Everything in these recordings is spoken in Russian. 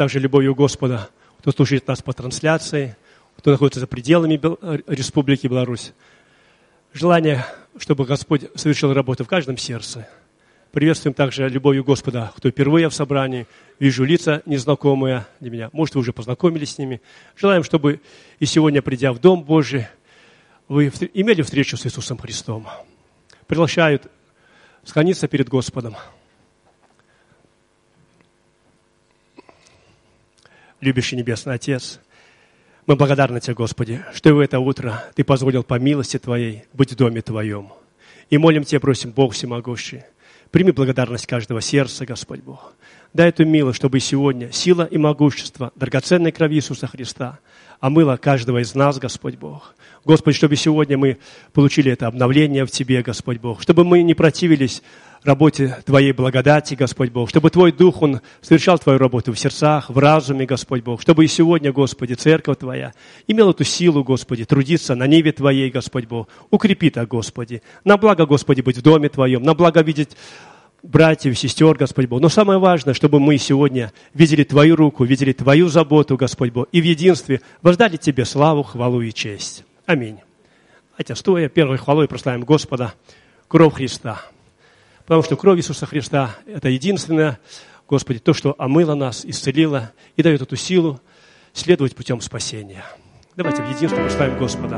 также любовью Господа, кто слушает нас по трансляции, кто находится за пределами Республики Беларусь. Желание, чтобы Господь совершил работу в каждом сердце. Приветствуем также любовью Господа, кто впервые в собрании. Вижу лица незнакомые для меня. Может, вы уже познакомились с ними. Желаем, чтобы и сегодня, придя в Дом Божий, вы имели встречу с Иисусом Христом. Приглашают склониться перед Господом. Любящий Небесный Отец, мы благодарны Тебе, Господи, что в это утро Ты позволил по милости Твоей быть в Доме Твоем. И молим Тебя, просим, Бог всемогущий, прими благодарность каждого сердца, Господь Бог. Дай эту милость, чтобы сегодня сила и могущество драгоценной крови Иисуса Христа омыла каждого из нас, Господь Бог. Господи, чтобы сегодня мы получили это обновление в Тебе, Господь Бог. Чтобы мы не противились работе Твоей благодати, Господь Бог. Чтобы Твой Дух, Он совершал Твою работу в сердцах, в разуме, Господь Бог. Чтобы и сегодня, Господи, Церковь Твоя имела эту силу, Господи, трудиться на ниве Твоей, Господь Бог. Укрепи так, Господи. На благо, Господи, быть в Доме Твоем. На благо видеть братьев, сестер, Господь Бог. Но самое важное, чтобы мы сегодня видели Твою руку, видели Твою заботу, Господь Бог. И в единстве воздали Тебе славу, хвалу и честь. Аминь. Хотя стоя, первой хвалой прославим Господа, кровь Христа. Потому что кровь Иисуса Христа – это единственное, Господи, то, что омыло нас, исцелило и дает эту силу следовать путем спасения. Давайте в единстве прославим Господа.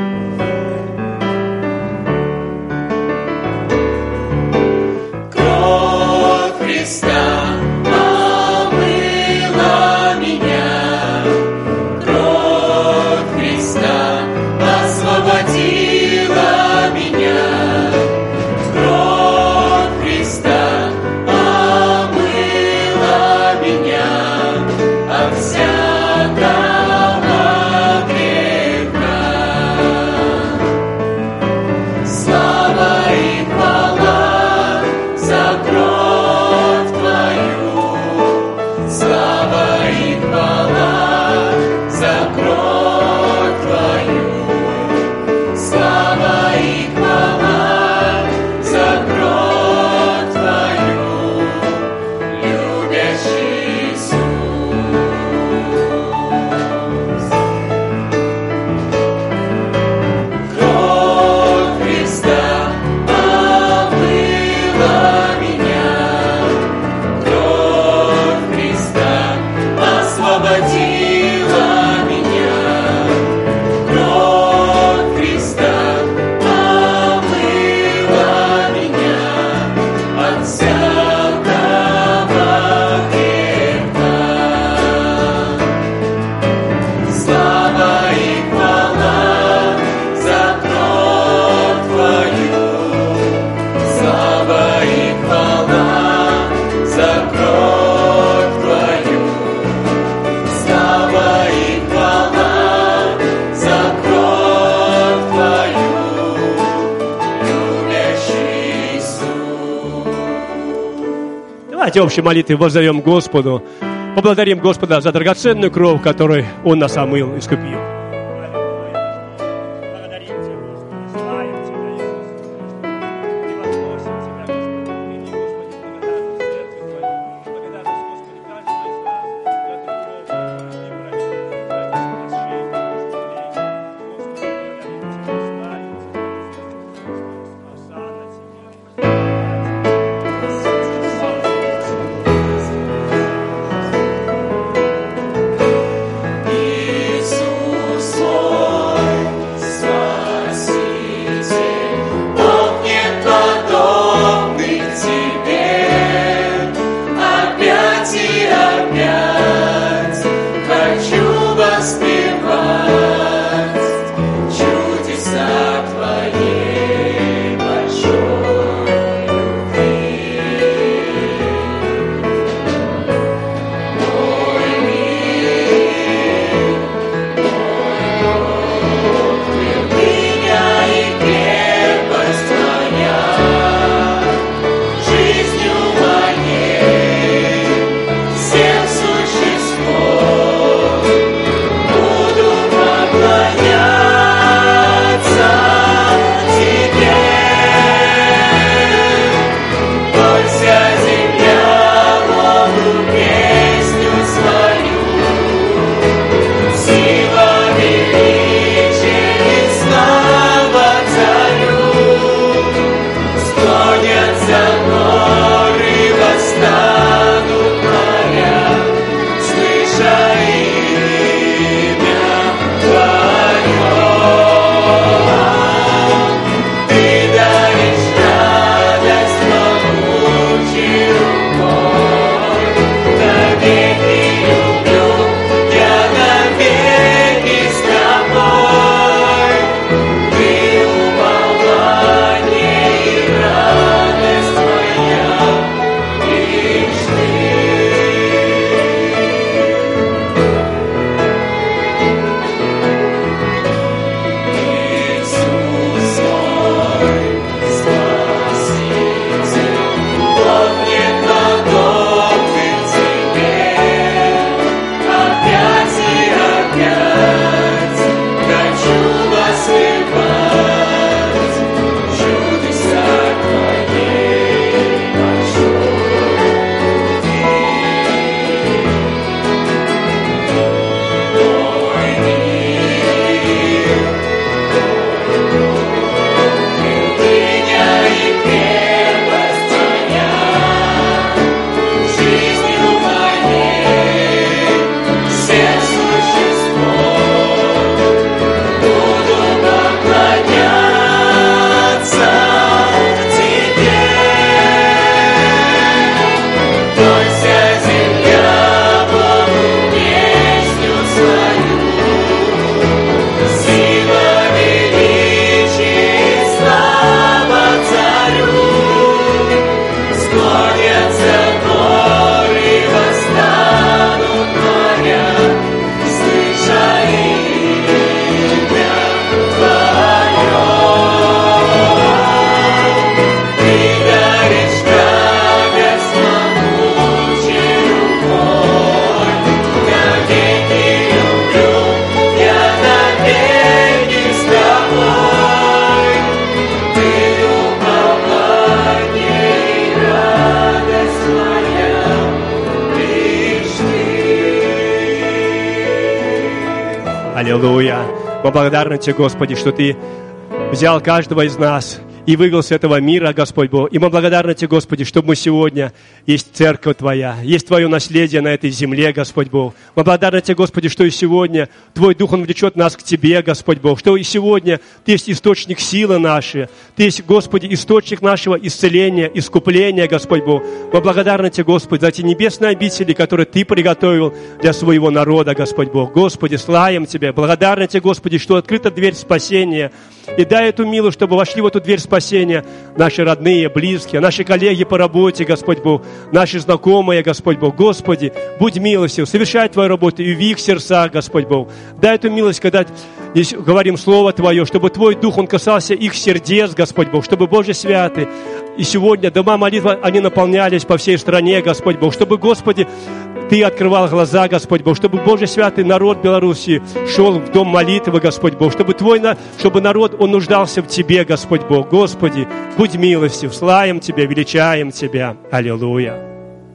Кровь Христа омыла меня, кровь Христа освободила меня. Давайте общей молитвой воззовем Господу, поблагодарим Господа за драгоценную кровь, которой Он нас омыл, искупил. Иисус. Аллилуйя. Мы благодарны Тебе, Господи, что Ты взял каждого из нас и вывел с этого мира, Господь Бог. И мы благодарны Тебе, Господи, что мы сегодня есть церковь Твоя, есть Твое наследие на этой земле, Господь Бог. Мы благодарны Тебе, Господи, что и сегодня Твой Дух, Он влечет нас к Тебе, Господь Бог. Что и сегодня Ты есть источник силы нашей. Ты есть, Господи, источник нашего исцеления, искупления, Господь Бог. Мы благодарны Тебе, Господи, за те небесные обители, которые Ты приготовил для своего народа, Господь Бог. Господи, славим Тебя. Благодарны Тебе, Господи, что открыта дверь спасения. И дай эту милость, чтобы вошли в эту дверь спасения наши родные, близкие, наши коллеги по работе, Господь Бог, наши знакомые, Господь Бог. Господи, будь милостив, совершай Твою работу и в их сердцах, Господь Бог. Дай эту милость, когда здесь говорим Слово Твое, чтобы Твой Дух, Он касался их сердец, Господь Бог, чтобы, Боже святый, и сегодня дома молитвы, они наполнялись по всей стране, Господь Бог, чтобы, Господи, Ты открывал глаза, Господь Бог, чтобы, Боже святый, народ Беларуси шел в дом молитвы, Господь Бог, чтобы народ, он нуждался в Тебе, Господь Бог. Господи, будь милостив, славим Тебя, величаем Тебя. Аллилуйя.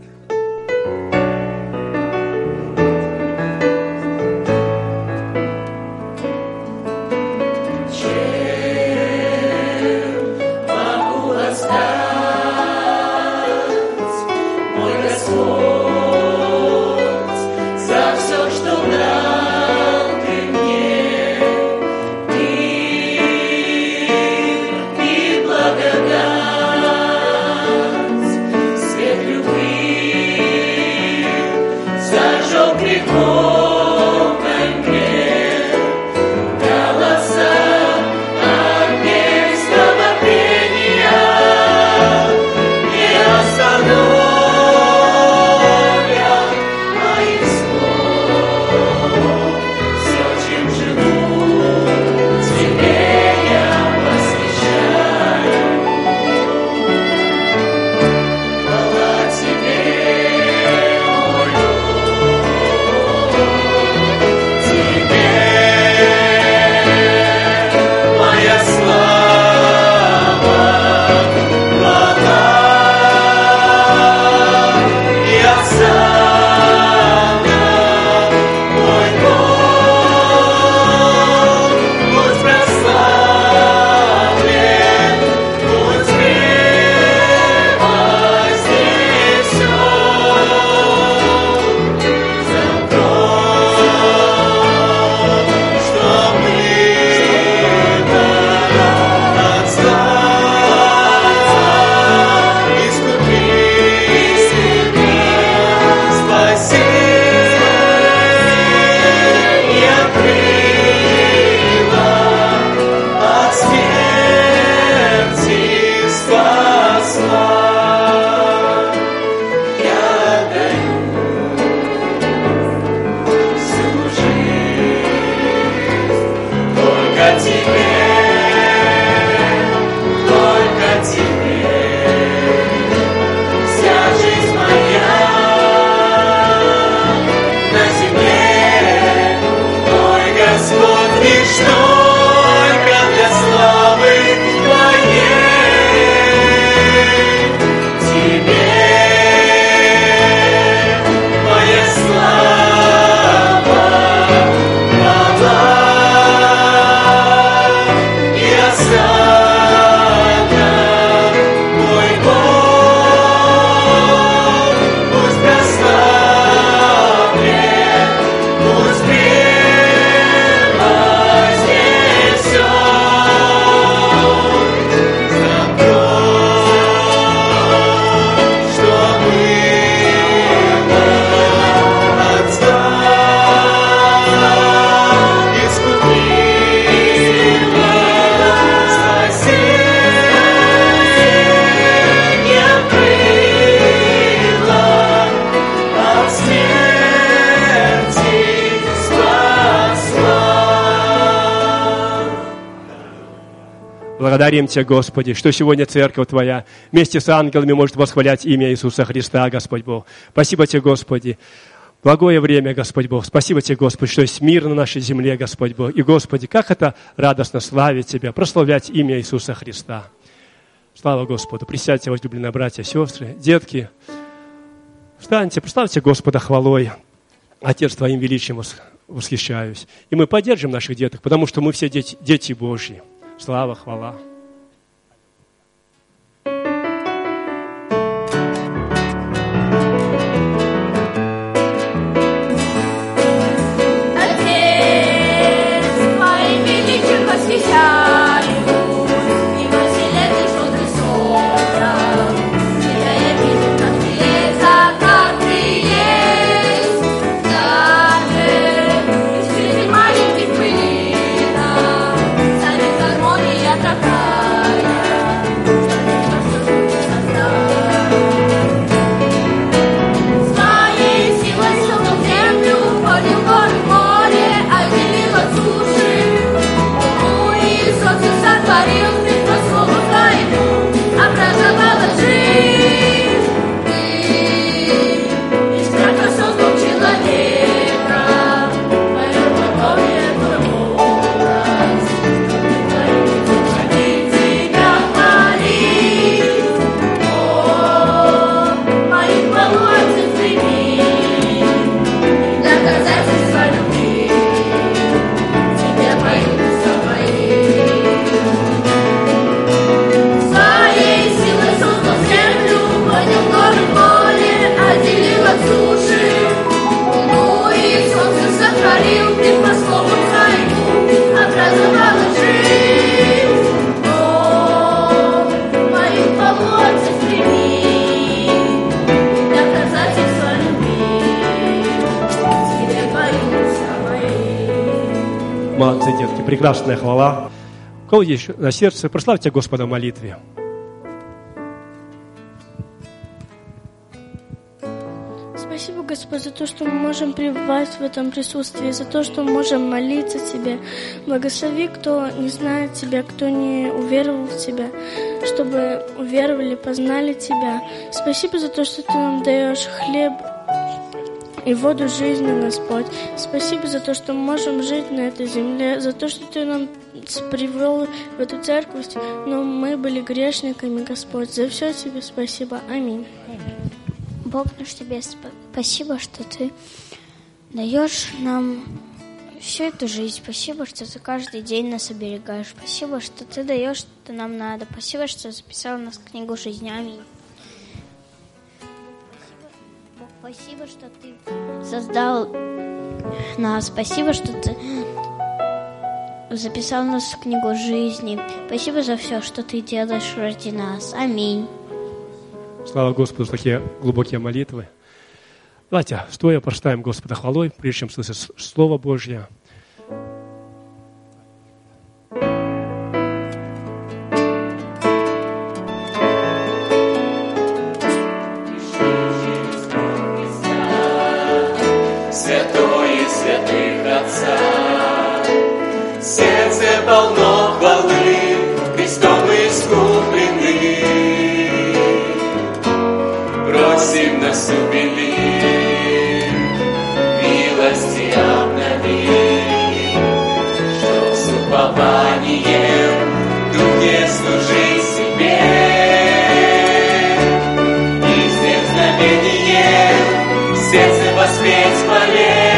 Благодарим Тебя, Господи, что сегодня Церковь Твоя вместе с ангелами может восхвалять имя Иисуса Христа, Господь Бог. Спасибо Тебе, Господи. Благое время, Господь Бог. Спасибо Тебе, Господи, что есть мир на нашей земле, Господь Бог. И, Господи, как это радостно славить Тебя, прославлять имя Иисуса Христа. Слава Господу. Присядьте, возлюбленные братья, сестры, детки. Встаньте, прославьте Господа хвалой. Отец Твоим величием восхищаюсь. И мы поддержим наших деток, потому что мы все дети Божьи. Слава, хвала. Молодцы, детки, прекрасная хвала. У кого есть на сердце, прославьте Господа в молитве. Спасибо, Господь, за то, что мы можем пребывать в этом присутствии, за то, что мы можем молиться Тебе. Благослови, кто не знает Тебя, кто не уверовал в Тебя, чтобы уверовали, познали Тебя. Спасибо за то, что Ты нам даешь хлеб и воду жизни, Господь. Спасибо за то, что мы можем жить на этой земле, за то, что Ты нам привел в эту церковь, но мы были грешниками, Господь. За все Тебе спасибо. Аминь. Бог наш, Тебе спасибо, что Ты даешь нам всю эту жизнь. Спасибо, что Ты каждый день нас оберегаешь. Спасибо, что Ты даешь, что нам надо. Спасибо, что записал нас в книгу жизни. Аминь. Бог, спасибо, что Ты создал нас. Спасибо, что Ты записал нас в книгу жизни. Спасибо за все, что Ты делаешь ради нас. Аминь. Слава Господу за такие глубокие молитвы. Давайте, стоя, прочитаем Господа хвалой, прежде чем слышать Слово Божье. Святое святых Отца, сердце полно хвалы, Христом искуплены. Просим нас убели, милости обнови, что с упованием в духе служи себе, и с тем знамением в сердце воспеть хвале.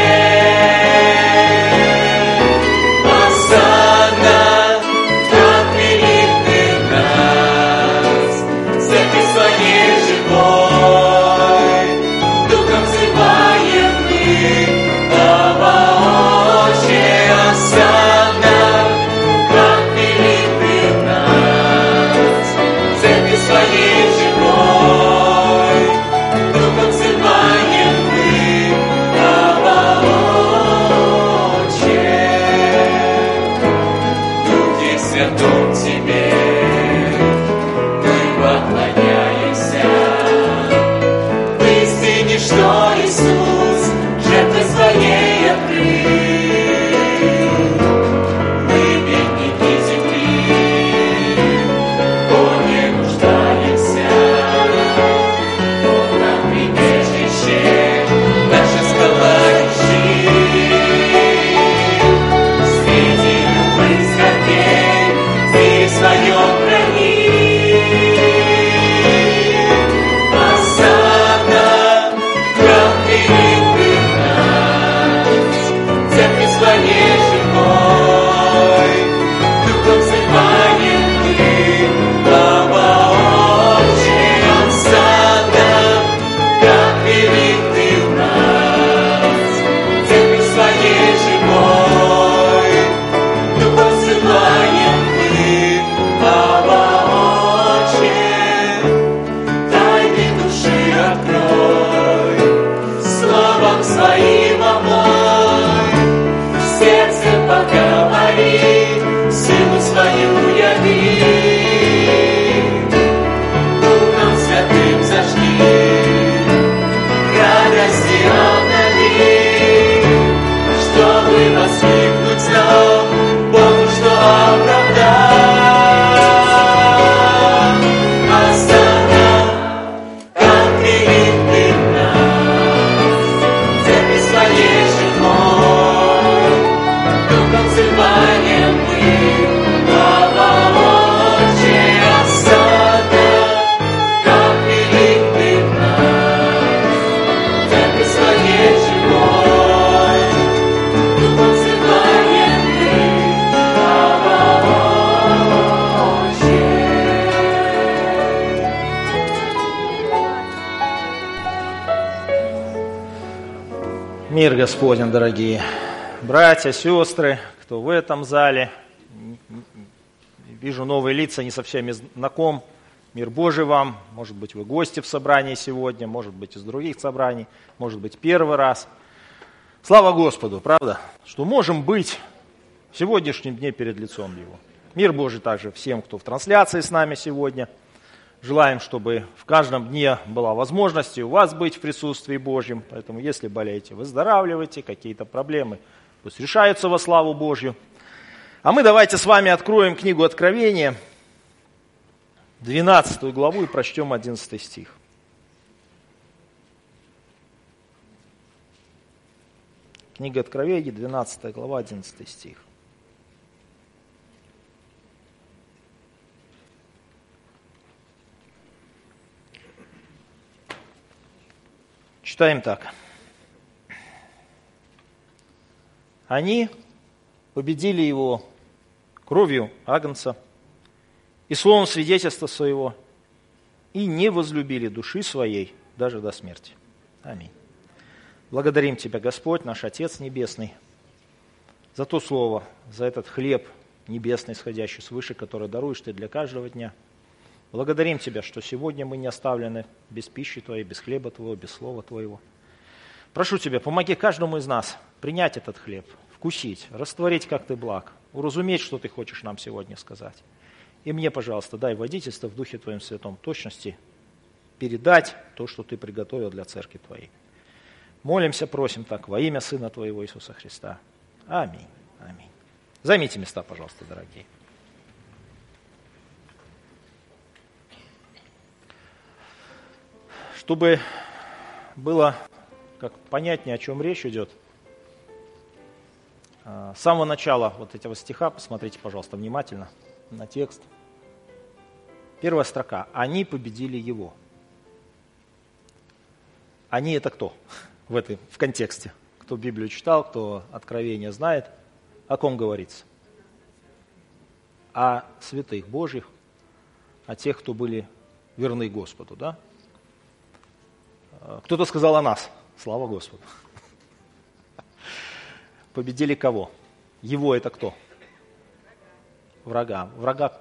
Мир Господень, дорогие братья, сестры, кто в этом зале. Вижу новые лица, не со всеми знаком. Мир Божий вам. Может быть, вы гости в собрании сегодня, может быть, из других собраний, может быть, первый раз. Слава Господу, правда, что можем быть в сегодняшнем дне перед лицом Его. Мир Божий также всем, кто в трансляции с нами сегодня. Желаем, чтобы в каждом дне была возможность и у вас быть в присутствии Божьем. Поэтому, если болеете, выздоравливайте, какие-то проблемы пусть решаются во славу Божью. А мы давайте с вами откроем книгу Откровения, 12 главу, и прочтем 11 стих. Книга Откровения, 12 глава, 11 стих. Читаем так. Они победили его кровью агнца и словом свидетельства своего, и не возлюбили души своей даже до смерти. Аминь. Благодарим Тебя, Господь, наш Отец Небесный, за то слово, за этот хлеб небесный, исходящий свыше, который даруешь Ты для каждого дня. Благодарим Тебя, что сегодня мы не оставлены без пищи Твоей, без хлеба Твоего, без слова Твоего. Прошу Тебя, помоги каждому из нас принять этот хлеб, вкусить, растворить, как Ты благ, уразуметь, что Ты хочешь нам сегодня сказать. И мне, пожалуйста, дай водительство в Духе Твоем Святом точности передать то, что Ты приготовил для Церкви Твоей. Молимся, просим так во имя Сына Твоего Иисуса Христа. Аминь. Аминь. Займите места, пожалуйста, дорогие. Чтобы было как понятнее, о чем речь идет, с самого начала вот этого стиха, посмотрите, пожалуйста, внимательно на текст. Первая строка. Они победили его. Они это кто? В контексте. Кто Библию читал, кто Откровение знает. О ком говорится? О святых Божьих, о тех, кто были верны Господу, да? Кто-то сказал о нас. Слава Господу. Победили кого? Его это кто? Врага. Врага,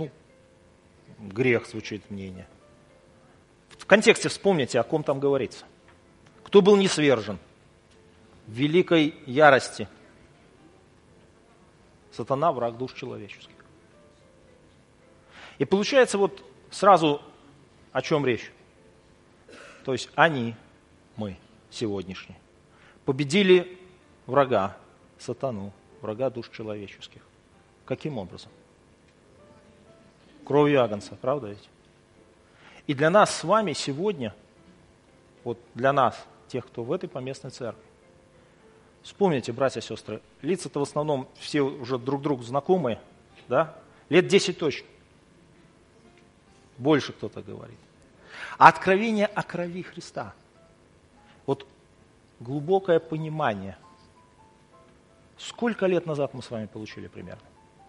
грех звучит мнение. В контексте вспомните, о ком там говорится. Кто был низвержен в великой ярости? Сатана, враг душ человеческих. И получается вот сразу о чем речь? То есть они, мы сегодняшние, победили врага, сатану, врага душ человеческих. Каким образом? Кровью агнца, правда ведь? И для нас с вами сегодня, вот для нас, тех, кто в этой поместной церкви, вспомните, братья и сестры, лица-то в основном все уже друг другу знакомые, да? Лет 10 точно. Больше кто-то говорит. А откровение о крови Христа. Вот глубокое понимание. Сколько лет назад мы с вами получили примерно?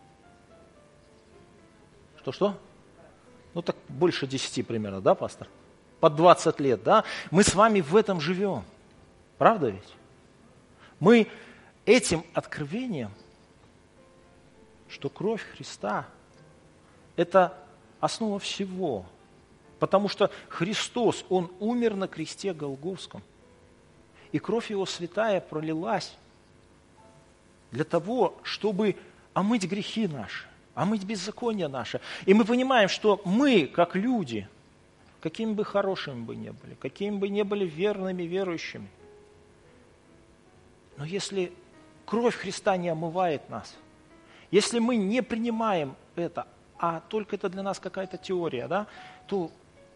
Что? Так больше 10 примерно, да, пастор? Под 20 лет, да? Мы с вами в этом живем. Правда ведь? Мы этим откровением, что кровь Христа – это основа всего. Потому что Христос, Он умер на кресте Голгофском. И кровь Его святая пролилась для того, чтобы омыть грехи наши, омыть беззаконие наше. И мы понимаем, что мы, как люди, какими бы хорошими бы ни были, какими бы ни были верными верующими, но если кровь Христа не омывает нас, если мы не принимаем это, а только это для нас какая-то теория, да, то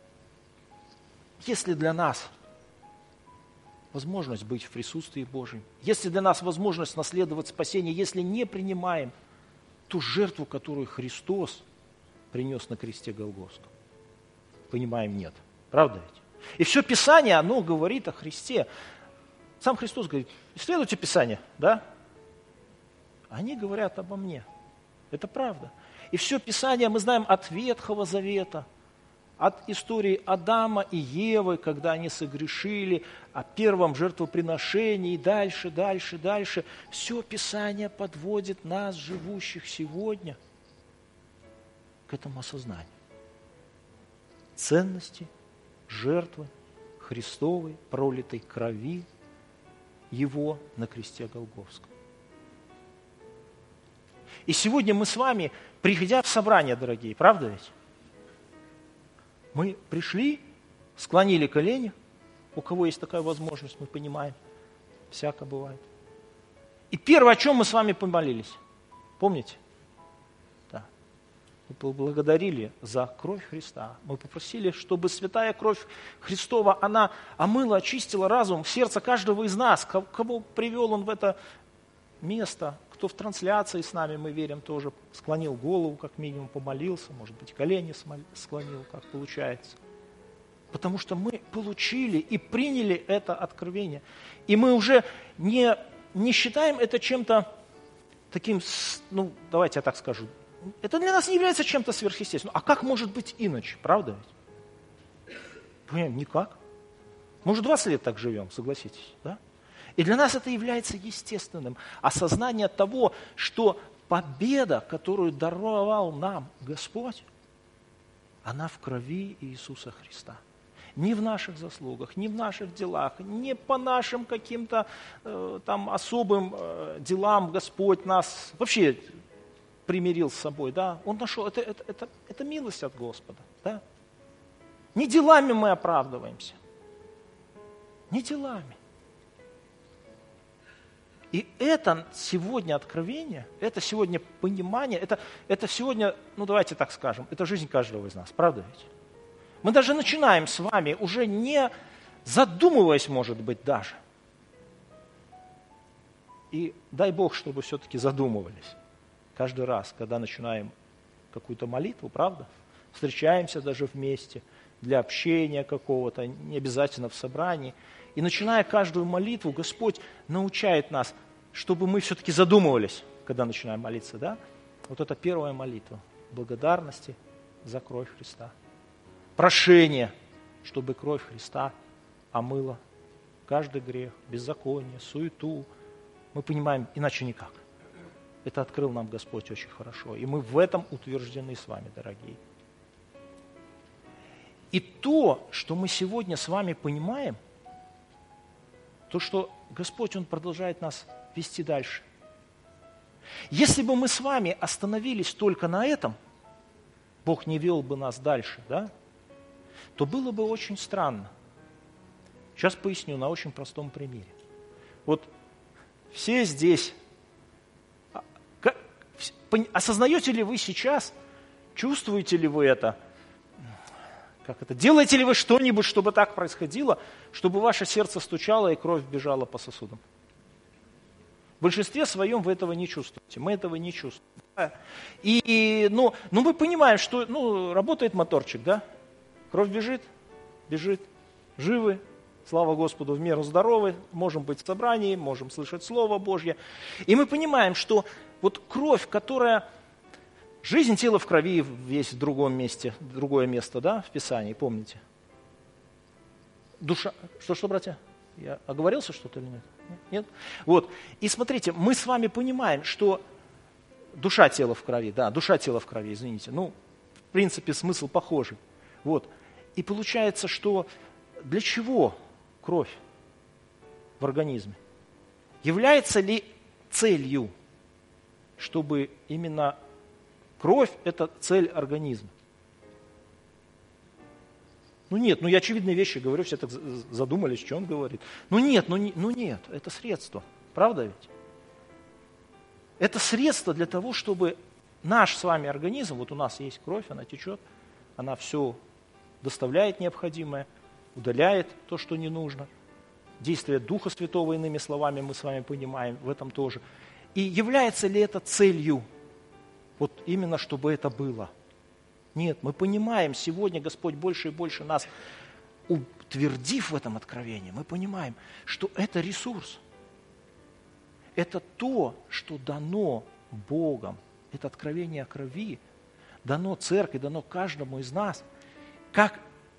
если для нас возможность быть в присутствии Божьем, если для нас возможность наследовать спасение, если не принимаем ту жертву, которую Христос принес на кресте Голгофском, понимаем, нет. Правда ведь? И все Писание, оно говорит о Христе. Сам Христос говорит, исследуйте Писание, да? Они говорят обо мне. Это правда. И все Писание мы знаем от Ветхого Завета От истории Адама и Евы, когда они согрешили, о первом жертвоприношении, дальше. Все Писание подводит нас, живущих сегодня, к этому осознанию. Ценности, жертвы Христовой, пролитой крови Его на кресте Голгофском. И сегодня мы с вами, приходя в собрание, дорогие, правда ведь? Мы пришли, склонили колени, у кого есть такая возможность, мы понимаем, всяко бывает. И первое, о чем мы с вами помолились, помните? Да. Мы поблагодарили за кровь Христа. Мы попросили, чтобы святая кровь Христова, она омыла, очистила разум, сердце каждого из нас, кого привел Он в это место, кто в трансляции с нами, мы верим, тоже склонил голову, как минимум, помолился, может быть, колени склонил, как получается. Потому что мы получили и приняли это откровение. И мы уже не считаем это чем-то таким, ну, давайте я так скажу, это для нас не является чем-то сверхъестественным. А как может быть иначе, правда ведь? Понимаете, никак. Мы уже 20 лет так живем, согласитесь, да? И для нас это является естественным. Осознание того, что победа, которую даровал нам Господь, она в крови Иисуса Христа. Не в наших заслугах, не в наших делах, не по нашим каким-то там особым делам Господь нас вообще примирил с собой. Да? Он нашел, это милость от Господа. Да? Не делами мы оправдываемся. Не делами. И это сегодня откровение, это сегодня понимание, это сегодня, ну давайте так скажем, это жизнь каждого из нас, правда ведь? Мы даже начинаем с вами, уже не задумываясь, может быть, даже. И дай Бог, чтобы все-таки задумывались каждый раз, когда начинаем какую-то молитву, правда? Встречаемся даже вместе для общения какого-то, не обязательно в собрании. И начиная каждую молитву, Господь научает нас, чтобы мы все-таки задумывались, когда начинаем молиться, да? Вот это первая молитва благодарности за кровь Христа. Прошение, чтобы кровь Христа омыла каждый грех, беззаконие, суету. Мы понимаем, иначе никак. Это открыл нам Господь очень хорошо. И мы в этом утверждены с вами, дорогие. И то, что мы сегодня с вами понимаем, то, что Господь, Он продолжает нас вести дальше. Если бы мы с вами остановились только на этом, Бог не вел бы нас дальше, да, то было бы очень странно. Сейчас поясню на очень простом примере. Вот все здесь, осознаете ли вы сейчас, чувствуете ли вы это, делаете ли вы что-нибудь, чтобы так происходило, чтобы ваше сердце стучало и кровь бежала по сосудам? В большинстве своем вы этого не чувствуете. Мы этого не чувствуем. Но мы понимаем, что работает моторчик, да? Кровь бежит, живы, слава Господу, в меру здоровы, можем быть в собрании, можем слышать Слово Божье. И мы понимаем, что вот кровь, которая... Жизнь тела в крови есть в другом месте, другое место, да, в Писании, помните? Душа... Что, братья? Я оговорился что-то или нет? Нет? Вот. И смотрите, мы с вами понимаем, что душа тела в крови, да, душа тела в крови, извините. В принципе, смысл похожий. Вот. И получается, что для чего кровь в организме? Является ли целью, чтобы именно кровь – это цель организма? Нет, я очевидные вещи говорю, все так задумались, что он говорит. Нет, это средство, правда ведь? Это средство для того, чтобы наш с вами организм, вот у нас есть кровь, она течет, она все доставляет необходимое, удаляет то, что не нужно. Действие Духа Святого, иными словами, мы с вами понимаем в этом тоже. И является ли это целью? Вот именно, чтобы это было. Нет, мы понимаем, сегодня Господь больше и больше нас, утвердив в этом откровении, мы понимаем, что это ресурс. Это то, что дано Богом. Это откровение о крови, дано церкви, дано каждому из нас. как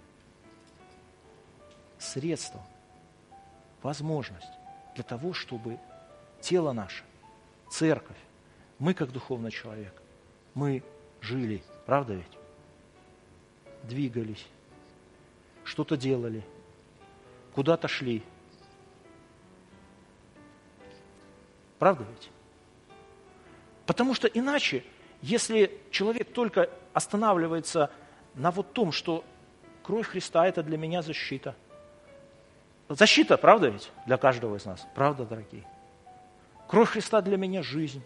средство, возможность для того, чтобы тело наше, церковь, мы как духовный человек, мы жили, правда ведь? Двигались, что-то делали, куда-то шли. Правда ведь? Потому что иначе, если человек только останавливается на вот том, что кровь Христа – это для меня защита. Защита, правда ведь, для каждого из нас? Правда, дорогие? Кровь Христа для меня – жизнь.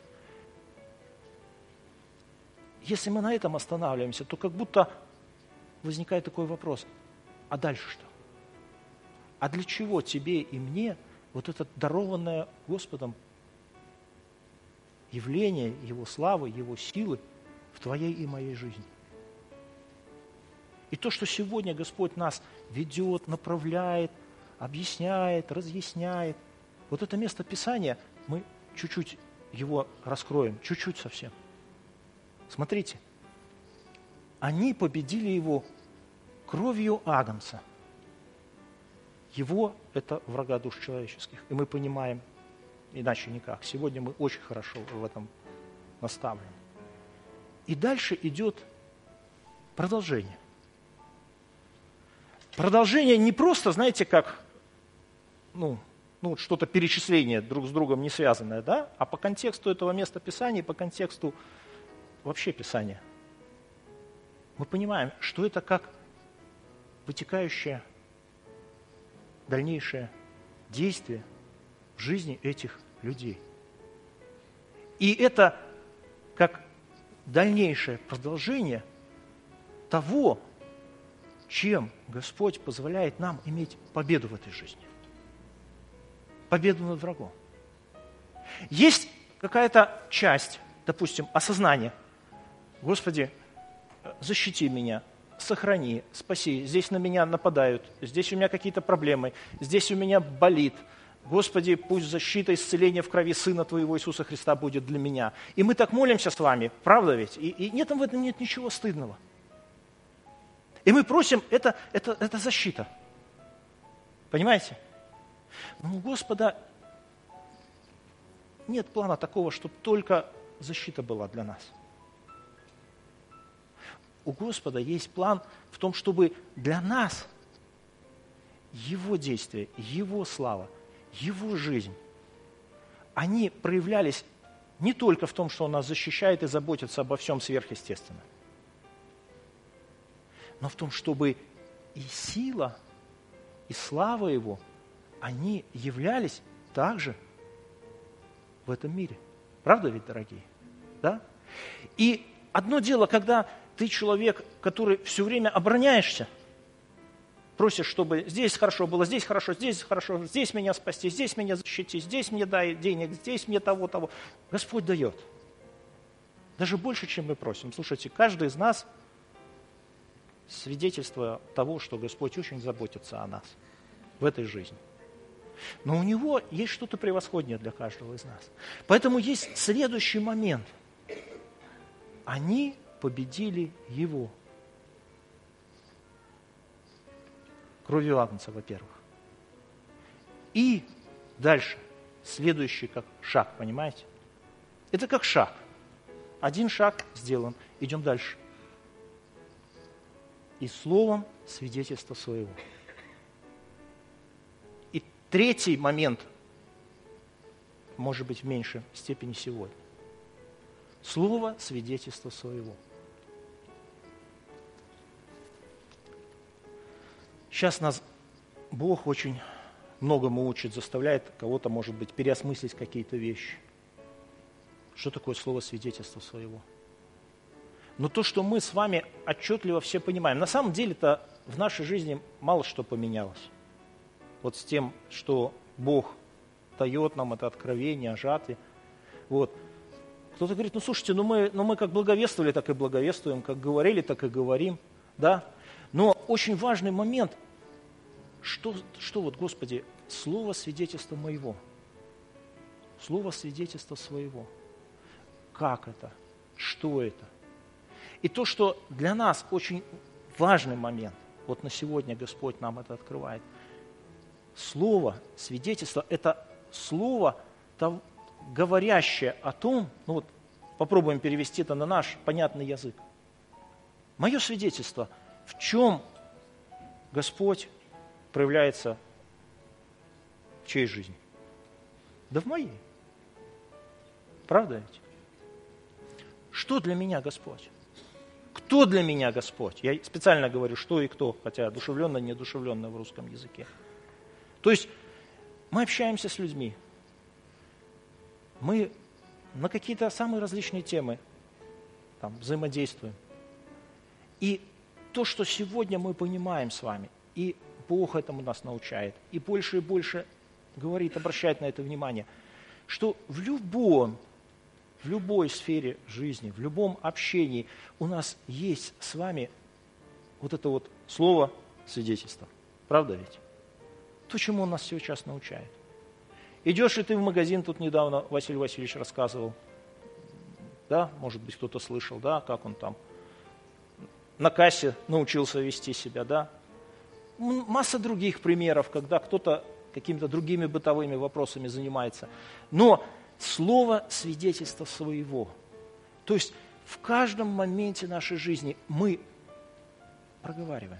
Если мы на этом останавливаемся, то как будто возникает такой вопрос, а дальше что? А для чего тебе и мне вот это дарованное Господом явление Его славы, Его силы в твоей и моей жизни? И то, что сегодня Господь нас ведет, направляет, объясняет, разъясняет, вот это место Писания, мы чуть-чуть его раскроем, чуть-чуть совсем. Смотрите, они победили его кровью Агнца. Его – это врага душ человеческих. И мы понимаем, иначе никак. Сегодня мы очень хорошо в этом наставлены. И дальше идет продолжение. Продолжение не просто, знаете, как что-то перечисление друг с другом не связанное, да? А по контексту этого места Писания, по контексту вообще Писания. Мы понимаем, что это как вытекающее дальнейшее действие в жизни этих людей. И это как дальнейшее продолжение того, чем Господь позволяет нам иметь победу в этой жизни. Победу над врагом. Есть какая-то часть, допустим, осознания. Господи, защити меня, сохрани, спаси. Здесь на меня нападают, здесь у меня какие-то проблемы, здесь у меня болит. Господи, пусть защита, исцеление в крови Сына Твоего Иисуса Христа будет для меня. И мы так молимся с вами, правда ведь? И нет в этом нет ничего стыдного. И мы просим, это защита. Понимаете? Но у Господа нет плана такого, чтобы только защита была для нас. У Господа есть план в том, чтобы для нас Его действия, Его слава, Его жизнь, они проявлялись не только в том, что Он нас защищает и заботится обо всем сверхъестественном, но в том, чтобы и сила, и слава Его, они являлись также в этом мире. Правда ведь, дорогие? Да? И одно дело, когда ты человек, который все время обороняешься, просишь, чтобы здесь хорошо было, здесь хорошо, здесь меня спасти, здесь меня защити, здесь мне дай денег, здесь мне того. Господь дает. Даже больше, чем мы просим. Слушайте, каждый из нас свидетельство того, что Господь очень заботится о нас в этой жизни. Но у Него есть что-то превосходное для каждого из нас. Поэтому есть следующий момент. Они победили Его. Кровью Агнца, во-первых. И дальше, следующий как шаг, понимаете? Это как шаг. Один шаг сделан, идем дальше. И словом свидетельства своего. И третий момент, может быть, в меньшей степени сегодня. Слово свидетельства своего. Сейчас нас Бог очень многому учит, заставляет кого-то, может быть, переосмыслить какие-то вещи. Что такое слово свидетельства своего? Но то, что мы с вами отчетливо все понимаем, на самом деле-то в нашей жизни мало что поменялось. Вот с тем, что Бог дает нам это откровение о жатве. Вот. Кто-то говорит, слушайте, мы как благовествовали, так и благовествуем, как говорили, так и говорим. Да? Но очень важный момент, что вот, Господи, слово свидетельства моего, слово свидетельства своего. Как это? Что это? И то, что для нас очень важный момент. Вот на сегодня Господь нам это открывает. Слово, свидетельство – это слово, говорящее о том, ну вот попробуем перевести это на наш понятный язык. Мое свидетельство, в чем Господь проявляется в чьей жизни? Да в моей. Правда ведь? Что для меня Господь? Кто для меня Господь? Я специально говорю, что и кто, хотя одушевленно, неодушевленно в русском языке. То есть мы общаемся с людьми, мы на какие-то самые различные темы там, взаимодействуем. И то, что сегодня мы понимаем с вами, и Бог этому нас научает, и больше говорит, обращает на это внимание, что в любой сфере жизни, в любом общении у нас есть с вами вот это вот слово свидетельство. Правда ведь? То, чему он нас сейчас научает. Идешь ли ты в магазин, тут недавно Василий Васильевич рассказывал, да, может быть, кто-то слышал, да, как он там на кассе научился вести себя, да. Масса других примеров, когда кто-то какими-то другими бытовыми вопросами занимается. Но слово свидетельства своего. То есть в каждом моменте нашей жизни мы проговариваем.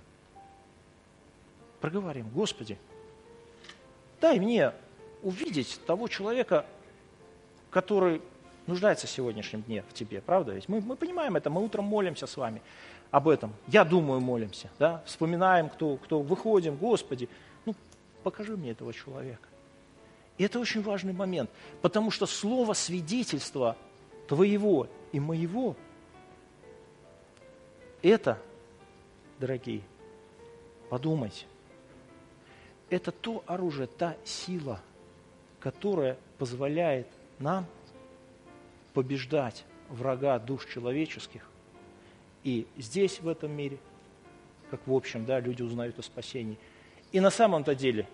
Господи, дай мне увидеть того человека, который нуждается в сегодняшнем дне в Тебе, правда ведь? Мы понимаем это, мы утром молимся с вами об этом. Я думаю, молимся, да? Вспоминаем, кто выходим, Господи, покажи мне этого человека. И это очень важный момент, потому что слово свидетельства твоего и моего, это, дорогие, подумайте, это то оружие, та сила, которая позволяет нам побеждать врага душ человеческих. И здесь, в этом мире, как в общем, да, люди узнают о спасении. И на самом-то деле,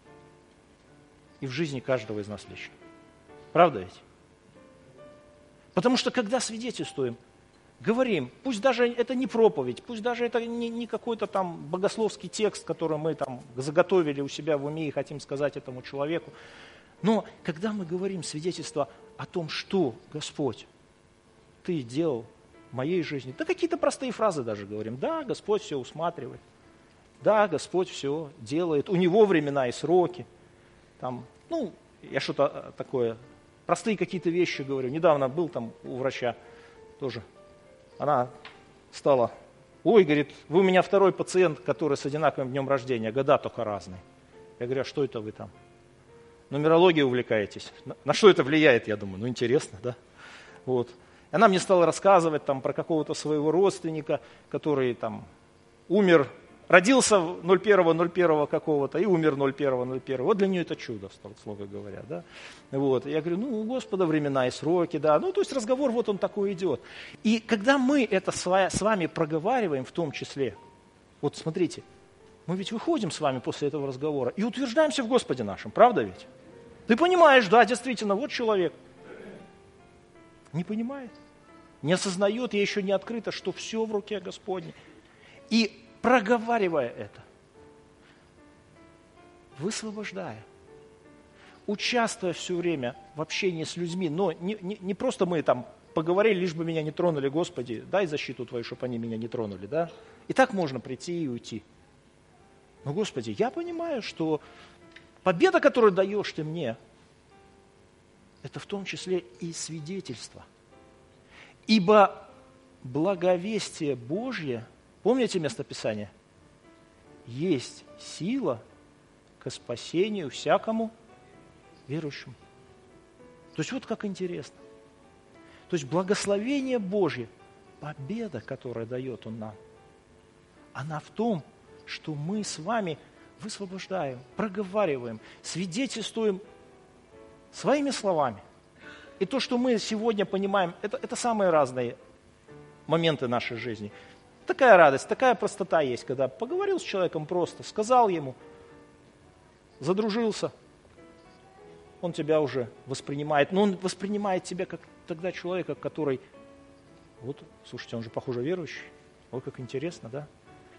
и в жизни каждого из нас лично. Правда ведь? Потому что когда свидетельствуем, говорим, пусть даже это не проповедь, пусть даже это не какой-то там богословский текст, который мы там заготовили у себя в уме и хотим сказать этому человеку, но когда мы говорим свидетельство о том, что, Господь, Ты делал в моей жизни, да какие-то простые фразы даже говорим, да, Господь все усматривает, да, Господь все делает, у Него времена и сроки, там, я что-то такое, простые какие-то вещи говорю. Недавно был там у врача тоже. Она стала, говорит, вы у меня второй пациент, который с одинаковым днем рождения, года только разные. Я говорю, а что это вы там? Нумерологией увлекаетесь. На что это влияет, я думаю, интересно, да? Вот. И она мне стала рассказывать там про какого-то своего родственника, который там умер, родился 01.01 какого-то и умер 01.01. Вот для нее это чудо, слово говоря, да? Вот. Я говорю, у Господа времена и сроки, да. То есть разговор вот он такой идет. И когда мы это с вами проговариваем в том числе, вот смотрите, мы ведь выходим с вами после этого разговора и утверждаемся в Господе нашем, правда ведь? Ты понимаешь, да, действительно, вот человек. Не понимает, не осознает, ей еще не открыто, что все в руке Господней. И проговаривая это, высвобождая, участвуя все время в общении с людьми, но не просто мы там поговорили, лишь бы меня не тронули, Господи, дай защиту Твою, чтобы они меня не тронули, да? И так можно прийти и уйти. Но, Господи, я понимаю, что победа, которую даешь Ты мне, это в том числе и свидетельство. Ибо благовестие Божье, помните местописание? Есть сила ко спасению всякому верующему. То есть вот как интересно. То есть благословение Божье, победа, которую дает Он нам, она в том, что мы с вами высвобождаем, проговариваем, свидетельствуем своими словами. И то, что мы сегодня понимаем, это самые разные моменты нашей жизни. Такая радость, такая простота есть, когда поговорил с человеком просто, сказал ему, задружился, он тебя уже воспринимает. Но он воспринимает тебя как тогда человека, который, вот, слушайте, он же, похоже, верующий. Вот как интересно, да?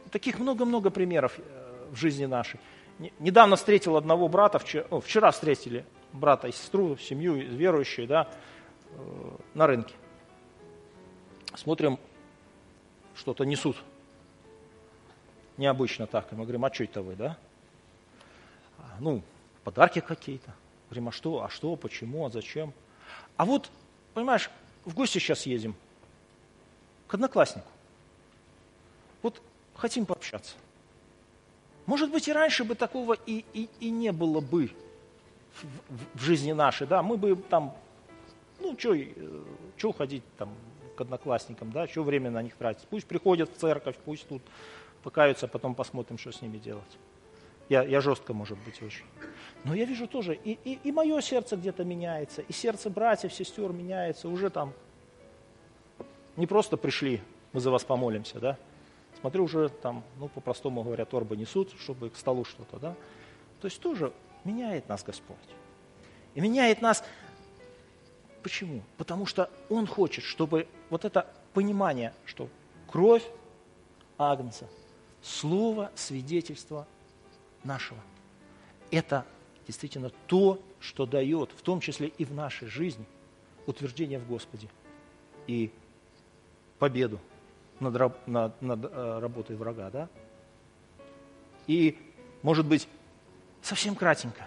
таких много-много примеров в жизни нашей. Недавно встретил одного брата, вчера встретили брата и сестру, семью верующую, да, на рынке. Смотрим, что-то несут. Необычно так. И мы говорим, а что это вы, да? Ну, подарки какие-то. Говорим, а что, почему, а зачем? А вот, понимаешь, в гости сейчас едем к однокласснику. Вот хотим пообщаться. Может быть, и раньше бы такого и не было бы в жизни нашей, да, мы бы там, ну, что ходить там к одноклассникам, да, что время на них тратить. Пусть приходят в церковь, пусть тут покаются, а потом посмотрим, что с ними делать. Я жестко, может быть, очень. Но я вижу тоже, и мое сердце где-то меняется, и сердце братьев, сестер меняется, уже там не просто пришли, мы за вас помолимся, да. Смотрю, уже там, ну, по-простому говоря, торбы несут, чтобы к столу что-то, да. То есть тоже меняет нас Господь. И меняет нас. Почему? Потому что Он хочет, чтобы вот это понимание, что кровь Агнца, слово свидетельства нашего, это действительно то, что дает, в том числе и в нашей жизни, утверждение в Господе и победу над работой врага, да? И, может быть, совсем кратенько,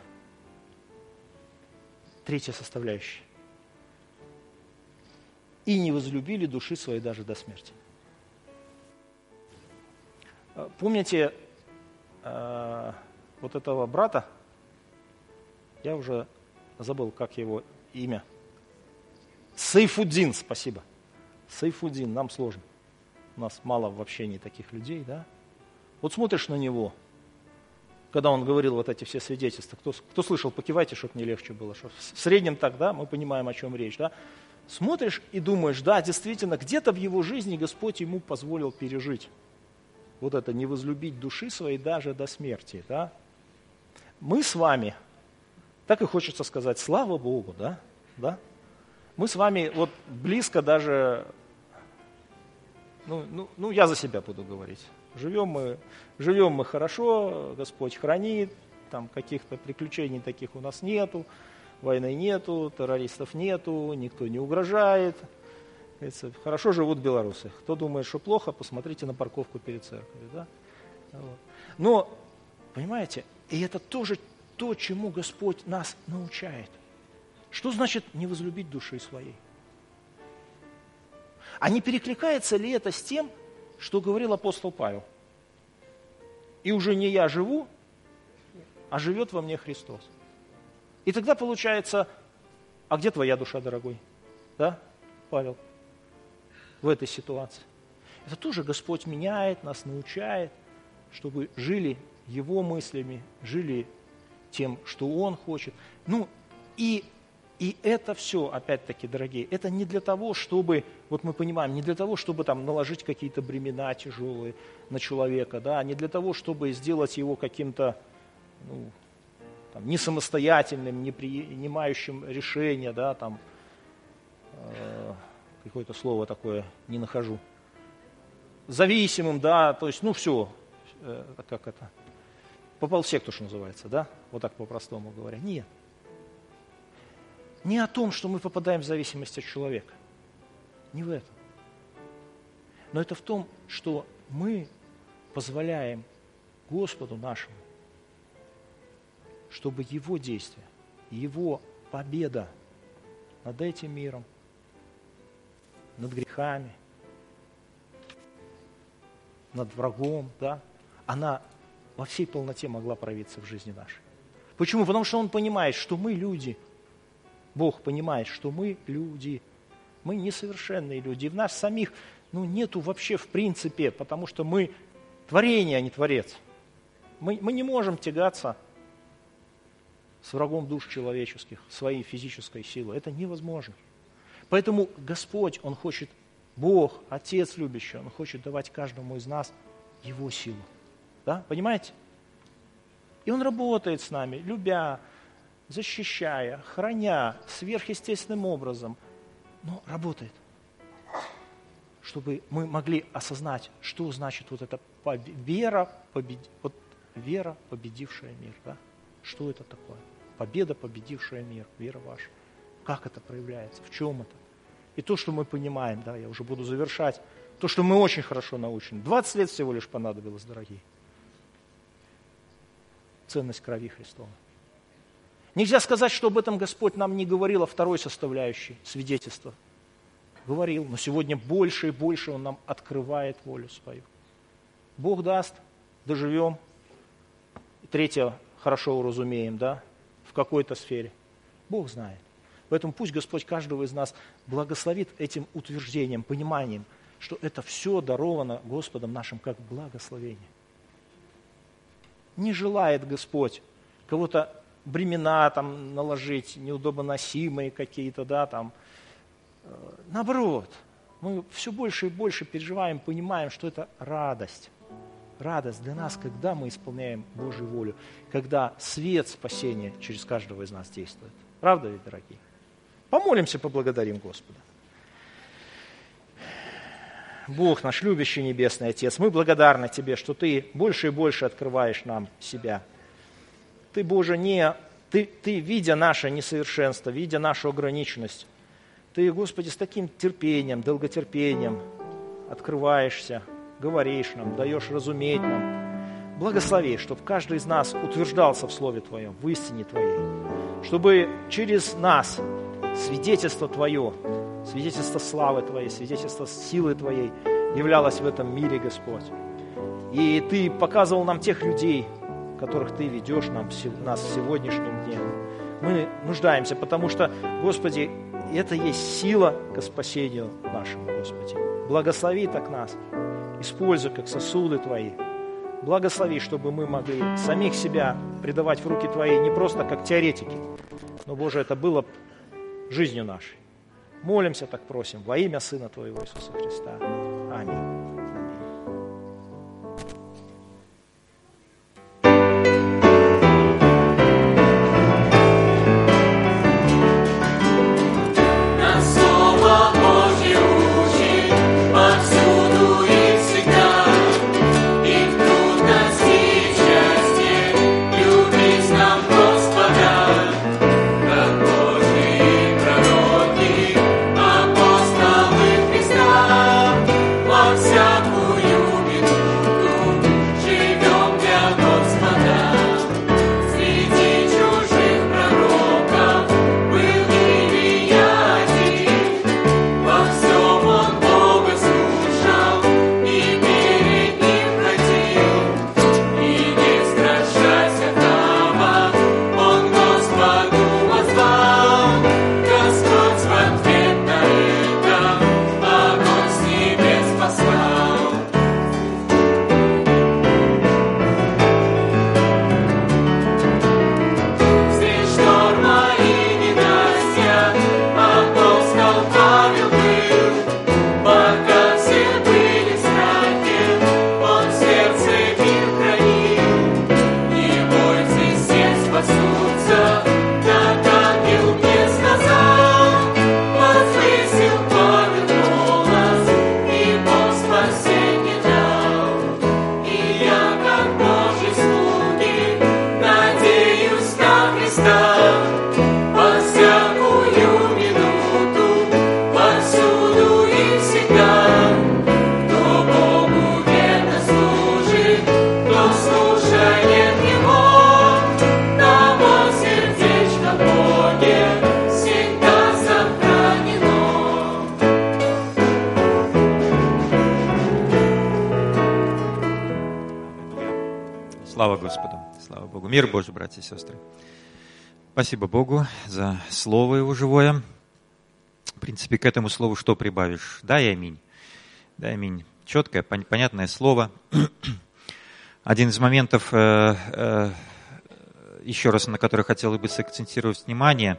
третья составляющая. И не возлюбили души своей даже до смерти. Помните вот этого брата? Я уже забыл, как его имя. Сайфуддин, спасибо. Сайфуддин, нам сложно. У нас мало в общении таких людей, да? Вот смотришь на него, когда он говорил вот эти все свидетельства. Кто слышал, покивайте, чтобы мне легче было. Что в среднем так, да, мы понимаем, о чем речь, да? Смотришь и думаешь, да, действительно, где-то в его жизни Господь ему позволил пережить вот это, не возлюбить души своей даже до смерти, да? Мы с вами, так и хочется сказать, слава Богу, да? Да? Мы с вами вот близко даже, ну я за себя буду говорить. Живем мы хорошо, Господь хранит, там каких-то приключений таких у нас нету, войны нету, террористов нету, никто не угрожает. Хорошо живут белорусы. Кто думает, что плохо, посмотрите на парковку перед церковью. Да? Вот. Но, понимаете, и это тоже то, чему Господь нас научает. Что значит не возлюбить души своей? А не перекликается ли это с тем, что говорил апостол Павел? И уже не я живу, а живет во мне Христос. И тогда получается, а где твоя душа, дорогой? Да, Павел? В этой ситуации. Это тоже Господь меняет, нас научает, чтобы жили Его мыслями, жили тем, что Он хочет. Ну, и это все, опять-таки, дорогие, это не для того, чтобы, вот мы понимаем, не для того, чтобы там наложить какие-то бремена тяжелые на человека, да, не для того, чтобы сделать его каким-то, ну, там, не самостоятельным, не принимающим решения, да, там, какое-то слово такое не нахожу, зависимым, да, то есть, ну, все, как это, попал в секту, что называется, да, вот так по-простому говоря. Нет. Не о том, что мы попадаем в зависимость от человека. Не в этом. Но это в том, что мы позволяем Господу нашему, чтобы Его действия, Его победа над этим миром, над грехами, над врагом, да, она во всей полноте могла проявиться в жизни нашей. Почему? Потому что Он понимает, что мы люди. Бог понимает, что мы люди. Мы несовершенные люди. И в нас самих, ну, нету вообще в принципе, потому что мы творение, а не Творец. Мы не можем тягаться с врагом душ человеческих, своей физической силой. Это невозможно. Поэтому Господь, Он хочет, Бог, Отец любящий, Он хочет давать каждому из нас Его силу. Да? Понимаете? И Он работает с нами, любя, защищая, храня сверхъестественным образом. Но работает. чтобы мы могли осознать, что значит вот эта вера, победившая мир. Да? Что это такое? Победа, победившая мир, вера ваша. Как это проявляется? В чем это? И то, что мы понимаем, да, я уже буду завершать, то, что мы очень хорошо научены. 20 лет всего лишь понадобилось, дорогие. Ценность крови Христовой. Нельзя сказать, что об этом Господь нам не говорил, о второй составляющей свидетельства. Говорил, но сегодня больше и больше Он нам открывает волю свою. Бог даст, доживем. И третье, хорошо уразумеем, да, в какой-то сфере. Бог знает. Поэтому пусть Господь каждого из нас благословит этим утверждением, пониманием, что это все даровано Господом нашим как благословение. Не желает Господь кого-то бремена там наложить, неудобно носимые какие-то, да, там. Наоборот, мы все больше и больше переживаем, понимаем, что это радость. Радость для нас, когда мы исполняем Божью волю, когда свет спасения через каждого из нас действует. Правда ведь, дорогие? Помолимся, поблагодарим Господа. Бог наш, любящий Небесный Отец, мы благодарны Тебе, что Ты больше и больше открываешь нам себя. Ты, Боже, Ты, видя наше несовершенство, видя нашу ограниченность, Ты, Господи, с таким терпением, долготерпением открываешься, говоришь нам, даешь разуметь нам. Благослови, чтобы каждый из нас утверждался в Слове Твоем, в истине Твоей, чтобы через нас свидетельство Твое, свидетельство славы Твоей, свидетельство силы Твоей являлось в этом мире, Господь. И Ты показывал нам тех людей, которых Ты ведешь нас в сегодняшнем дне. Мы нуждаемся, потому что, Господи, это есть сила к спасению нашему, Господи. Благослови так нас, используй как сосуды Твои. Благослови, чтобы мы могли самих себя предавать в руки Твои не просто как теоретики, но, Боже, это было жизнью нашей. Молимся, так просим, во имя Сына Твоего Иисуса Христа. Аминь. Слава Господу, слава Богу. Мир Божий, братья и сестры. Спасибо Богу за Слово Его живое. В принципе, к этому слову что прибавишь? Да и аминь. Да и аминь. Четкое, понятное слово. Один из моментов, еще раз на который хотел бы сакцентировать внимание,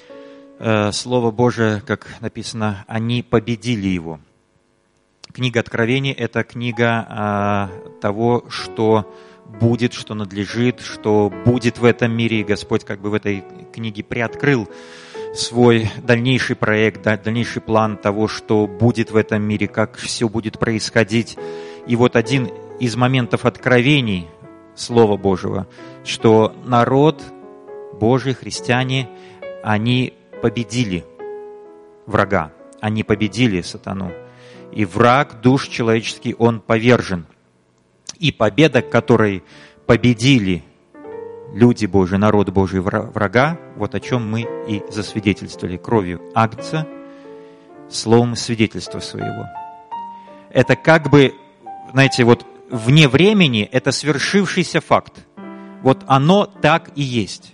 Слово Божие, как написано, они победили его. Книга Откровений – это книга того, что будет, что надлежит, что будет в этом мире. И Господь как бы в этой книге приоткрыл свой дальнейший проект, дальнейший план того, что будет в этом мире, как все будет происходить. И вот один из моментов откровений Слова Божьего, что народ Божий, христиане, они победили врага, они победили сатану. И враг душ человеческий, он повержен. И победа, которой победили люди Божии, народ Божий врага, вот о чем мы и засвидетельствовали кровью Агнца, словом свидетельства своего. Это как бы, знаете, вот вне времени, это свершившийся факт. Вот оно так и есть.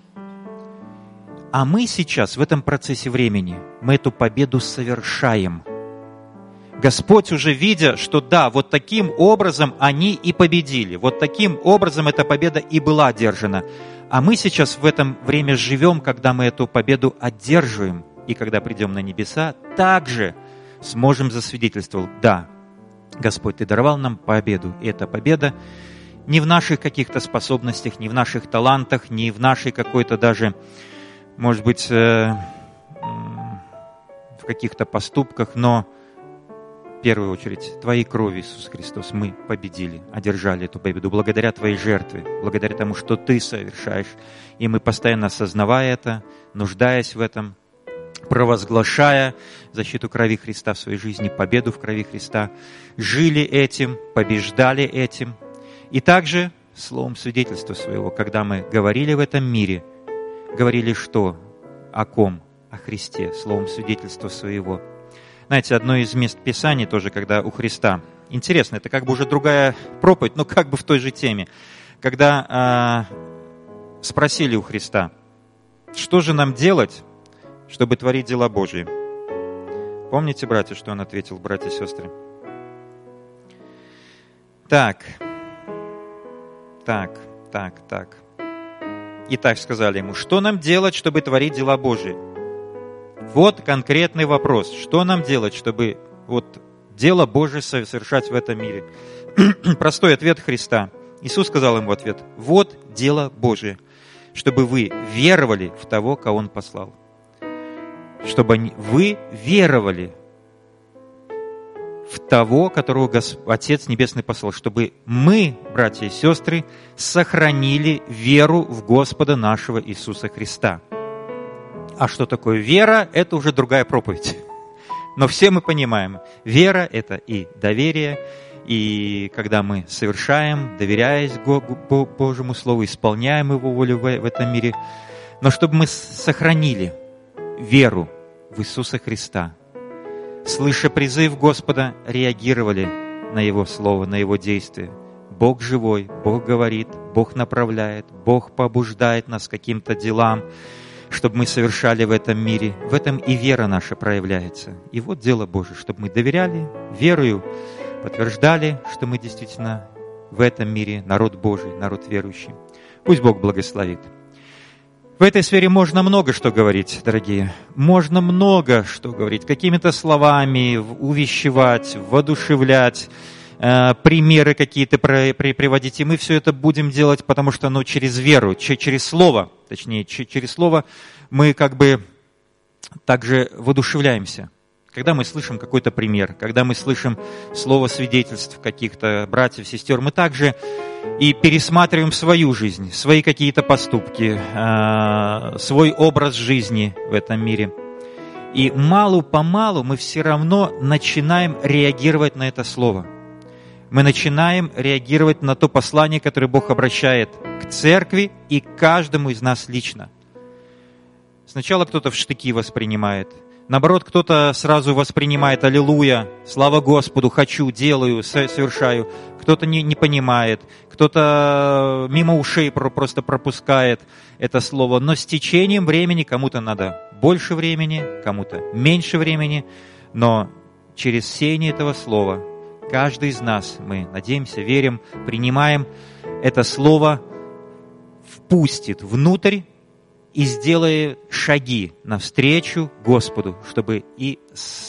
А мы сейчас в этом процессе времени, мы эту победу совершаем. Господь уже видя, что да, вот таким образом они и победили, вот таким образом эта победа и была одержана. А мы сейчас в этом время живем, когда мы эту победу одерживаем, и когда придем на небеса, также сможем засвидетельствовать, да, Господь, Ты даровал нам победу, и эта победа не в наших каких-то способностях, не в наших талантах, не в нашей какой-то даже, может быть, в каких-то поступках, но в первую очередь Твоей кровью, Иисус Христос, мы победили, одержали эту победу благодаря Твоей жертве, благодаря тому, что Ты совершаешь. И мы постоянно осознавая это, нуждаясь в этом, провозглашая защиту крови Христа в своей жизни, победу в крови Христа, жили этим, побеждали этим. И также словом свидетельства своего, когда мы говорили в этом мире, говорили что? О ком? О Христе, словом свидетельства своего. Знаете, одно из мест Писания тоже, когда у Христа, интересно, это как бы уже другая проповедь, но как бы в той же теме, когда спросили у Христа, что же нам делать, чтобы творить дела Божьи? Помните, братья, что он ответил, братья и сестры? Так. И так сказали ему, что нам делать, чтобы творить дела Божьи? Вот конкретный вопрос. Что нам делать, чтобы вот дело Божие совершать в этом мире? Простой ответ Христа. Иисус сказал ему в ответ, вот дело Божие, чтобы вы веровали в того, кого Он послал. Чтобы вы веровали в того, которого Отец Небесный послал. Чтобы мы, братья и сестры, сохранили веру в Господа нашего Иисуса Христа. А что такое вера, это уже другая проповедь. Но все мы понимаем, вера – это и доверие, и когда мы совершаем, доверяясь Божьему Слову, исполняем Его волю в этом мире, но чтобы мы сохранили веру в Иисуса Христа, слыша призыв Господа, реагировали на Его Слово, на Его действие. Бог живой, Бог говорит, Бог направляет, Бог побуждает нас к каким-то делам, чтобы мы совершали в этом мире. В этом и вера наша проявляется. И вот дело Божие, чтобы мы доверяли, верою подтверждали, что мы действительно в этом мире народ Божий, народ верующий. Пусть Бог благословит. В этой сфере можно много что говорить, дорогие. Можно много что говорить. Какими-то словами увещевать, воодушевлять, примеры какие-то приводить. И мы все это будем делать, потому что через веру, через Слово, точнее, через Слово мы как бы также воодушевляемся. Когда мы слышим какой-то пример, когда мы слышим слово свидетельств каких-то братьев, сестер, мы также и пересматриваем свою жизнь, свои какие-то поступки, свой образ жизни в этом мире. И мало-помалу мы все равно начинаем реагировать на это слово. Мы начинаем реагировать на то послание, которое Бог обращает к церкви и к каждому из нас лично. Сначала кто-то в штыки воспринимает. Наоборот, кто-то сразу воспринимает «Аллилуйя», «Слава Господу», «Хочу», «Делаю», «Совершаю». Кто-то не понимает, кто-то мимо ушей просто пропускает это слово. Но с течением времени кому-то надо больше времени, кому-то меньше времени. Но через сеяние этого слова каждый из нас, мы надеемся, верим, принимаем, это слово впустит внутрь и сделай шаги навстречу Господу, чтобы и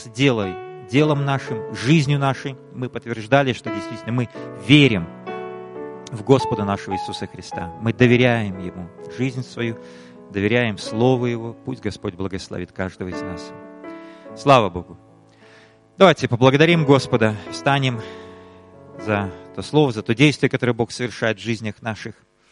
делом нашим, жизнью нашей мы подтверждали, что действительно мы верим в Господа нашего Иисуса Христа. Мы доверяем Ему жизнь свою, доверяем Слову Его. Пусть Господь благословит каждого из нас. Слава Богу! Давайте поблагодарим Господа, встанем за то Слово, за то действие, которое Бог совершает в жизнях наших.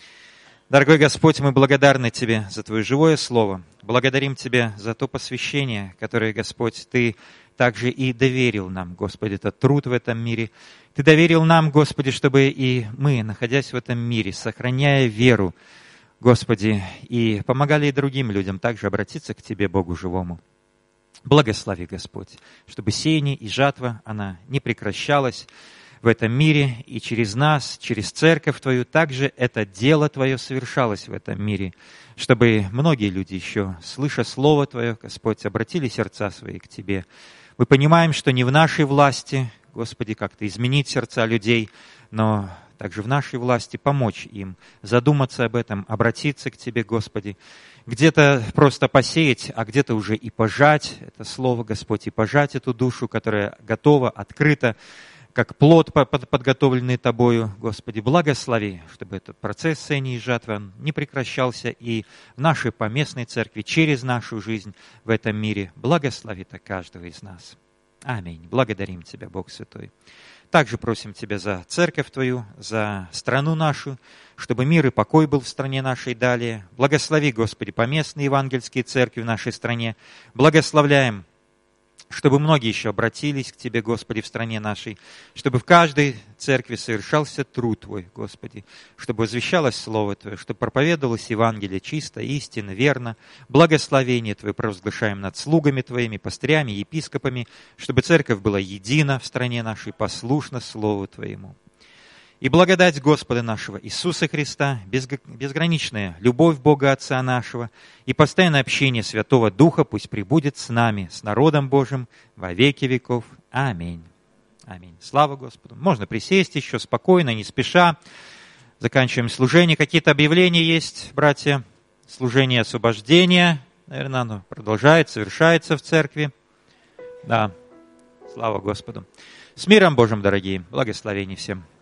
Дорогой Господь, мы благодарны Тебе за Твое живое Слово. Благодарим Тебя за то посвящение, которое, Господь, Ты также и доверил нам, Господи, этот труд в этом мире. Ты доверил нам, Господи, чтобы и мы, находясь в этом мире, сохраняя веру, Господи, и помогали и другим людям также обратиться к Тебе, Богу живому. Благослови, Господь, чтобы сеяние и жатва, она не прекращалась в этом мире, и через нас, через церковь Твою, также это дело Твое совершалось в этом мире, чтобы многие люди еще, слыша Слово Твое, Господь, обратили сердца свои к Тебе. Мы понимаем, что не в нашей власти, Господи, как-то изменить сердца людей, но также в нашей власти помочь им задуматься об этом, обратиться к Тебе, Господи. Где-то просто посеять, а где-то уже и пожать это Слово, Господь, и пожать эту душу, которая готова, открыта, как плод, подготовленный Тобою, Господи, благослови, чтобы этот процесс сеяния и жатвы не прекращался и в нашей поместной церкви, через нашу жизнь в этом мире. Благослови так каждого из нас. Аминь. Благодарим Тебя, Бог Святой. Также просим Тебя за церковь Твою, за страну нашу, чтобы мир и покой был в стране нашей далее. Благослови, Господи, поместные евангельские церкви в нашей стране. Благословляем, чтобы многие еще обратились к Тебе, Господи, в стране нашей, чтобы в каждой церкви совершался труд Твой, Господи, чтобы возвещалось Слово Твое, чтобы проповедовалось Евангелие чисто, истинно, верно. Благословение Твое провозглашаем над слугами Твоими, пастырями, епископами, чтобы церковь была едина в стране нашей, послушна Слову Твоему. И благодать Господа нашего Иисуса Христа, безграничная любовь Бога Отца нашего и постоянное общение Святого Духа пусть пребудет с нами, с народом Божьим во веки веков. Аминь. Аминь. Слава Господу. Можно присесть еще спокойно, не спеша. Заканчиваем служение. Какие-то объявления есть, братья? Служение освобождения, наверное, оно продолжает, совершается в церкви. Да. Слава Господу. С миром Божьим, дорогие. Благословений всем.